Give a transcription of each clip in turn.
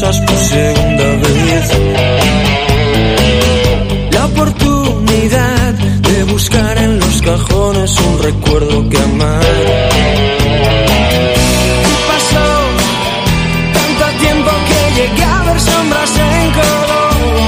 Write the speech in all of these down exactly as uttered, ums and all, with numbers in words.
cosas por segunda vez. La oportunidad de buscar en los cajones un recuerdo que amar. Pasó tanto tiempo que llegué a ver sombras en color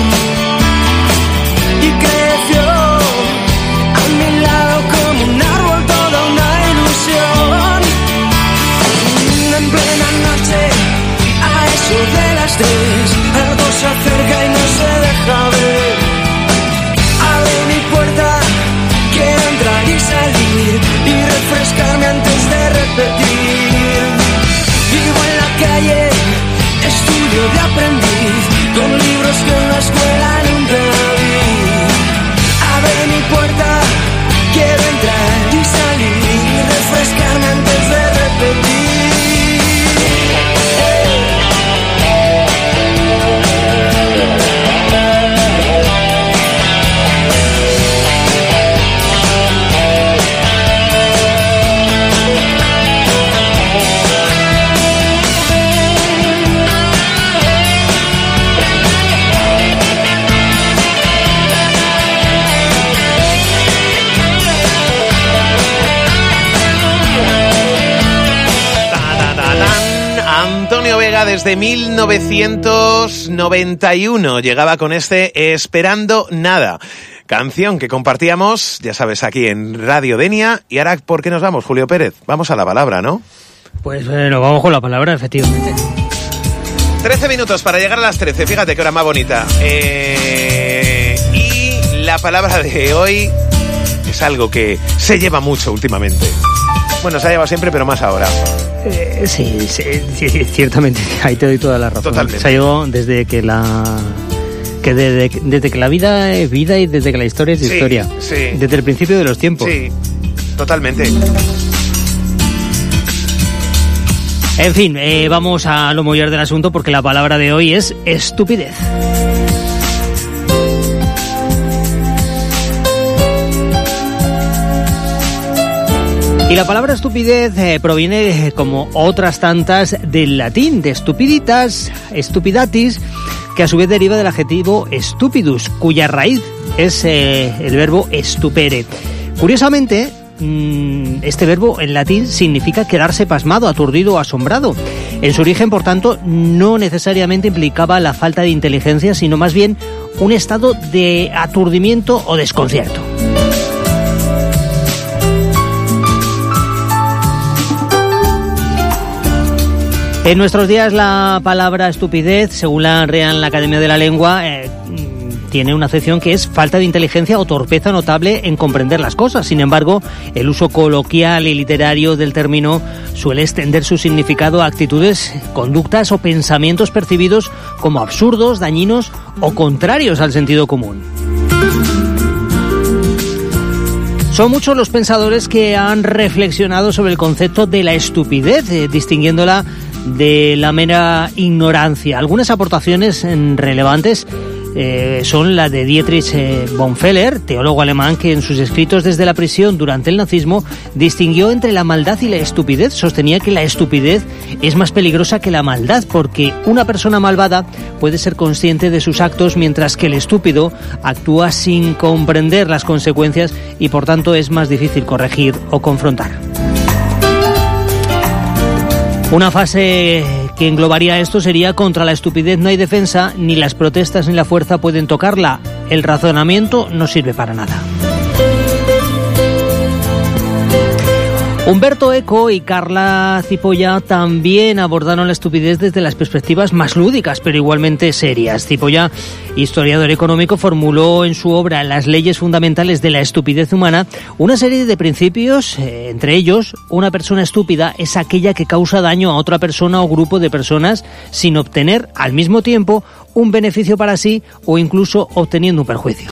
y creció a mi lado como un árbol toda una ilusión. En plena noche, a eso de las tres, algo se acerca y no se deja ver. Abre mi puerta, quiero entrar y salir y refrescarme antes de repetir. Vivo en la calle, estudio de aprendiz, con libros que en la escuela nunca vi. Abre mi puerta, quiero entrar y salir y refrescarme antes de repetir. Antonio Vega desde mil novecientos noventa y uno llegaba con este Esperando Nada, canción que compartíamos, ya sabes, aquí en Radio Denia. Y ahora, ¿por qué nos vamos, Julio Pérez? Vamos a la palabra, ¿no? Pues eh, nos vamos con la palabra, efectivamente. trece minutos para llegar a las trece, fíjate qué hora más bonita. Eh, y la palabra de hoy es algo que se lleva mucho últimamente. Bueno, se ha llevado siempre, pero más ahora. Eh, sí, sí, sí, sí, ciertamente, ahí te doy toda la razón. Totalmente. Se ha llevado desde que la... que desde, desde que la vida es vida y desde que la historia es sí, historia. Sí. Desde el principio de los tiempos. Sí, totalmente. En fin, eh, vamos a lo mollar del asunto porque la palabra de hoy es estupidez. Y la palabra estupidez eh, proviene, eh, como otras tantas, del latín, de stupiditas, stupidatis, que a su vez deriva del adjetivo stupidus, cuya raíz es eh, el verbo stupere. Curiosamente, mmm, este verbo en latín significa quedarse pasmado, aturdido o asombrado. En su origen, por tanto, no necesariamente implicaba la falta de inteligencia, sino más bien un estado de aturdimiento o desconcierto. En nuestros días la palabra estupidez, según la Real Academia de la Lengua, eh, tiene una acepción que es falta de inteligencia o torpeza notable en comprender las cosas. Sin embargo, el uso coloquial y literario del término suele extender su significado a actitudes, conductas o pensamientos percibidos como absurdos, dañinos o contrarios al sentido común. Son muchos los pensadores que han reflexionado sobre el concepto de la estupidez, eh, distinguiéndola de la mera ignorancia. Algunas aportaciones relevantes eh, son la de Dietrich eh, Bonhoeffer, teólogo alemán que en sus escritos desde la prisión durante el nazismo distinguió entre la maldad y la estupidez. Sostenía que la estupidez es más peligrosa que la maldad porque una persona malvada puede ser consciente de sus actos mientras que el estúpido actúa sin comprender las consecuencias y por tanto es más difícil corregir o confrontar. Una fase que englobaría esto sería: contra la estupidez no hay defensa, ni las protestas ni la fuerza pueden tocarla. El razonamiento no sirve para nada. Humberto Eco y Carla Cipolla también abordaron la estupidez desde las perspectivas más lúdicas, pero igualmente serias. Cipolla, historiador económico, formuló en su obra Las leyes fundamentales de la estupidez humana una serie de principios, eh, entre ellos, una persona estúpida es aquella que causa daño a otra persona o grupo de personas sin obtener al mismo tiempo un beneficio para sí o incluso obteniendo un perjuicio.